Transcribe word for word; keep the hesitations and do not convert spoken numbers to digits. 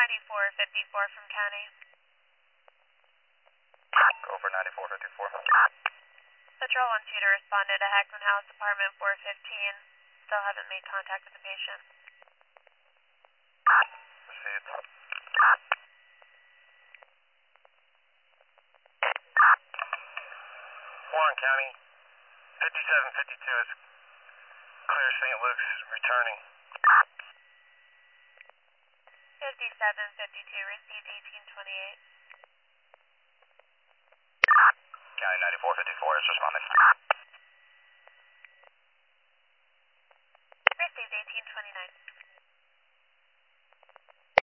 ninety-four fifty-four from county. Go for ninety-four fifty-four. Patrol one two to respond to Heckman House, apartment four fifteen. Still haven't made contact with the patient. Received. Warren County, fifty-seven fifty-two is clear Saint Luke's, returning. fifty-seven fifty-two, received eighteen twenty-eight. County ninety-four fifty-four is responding.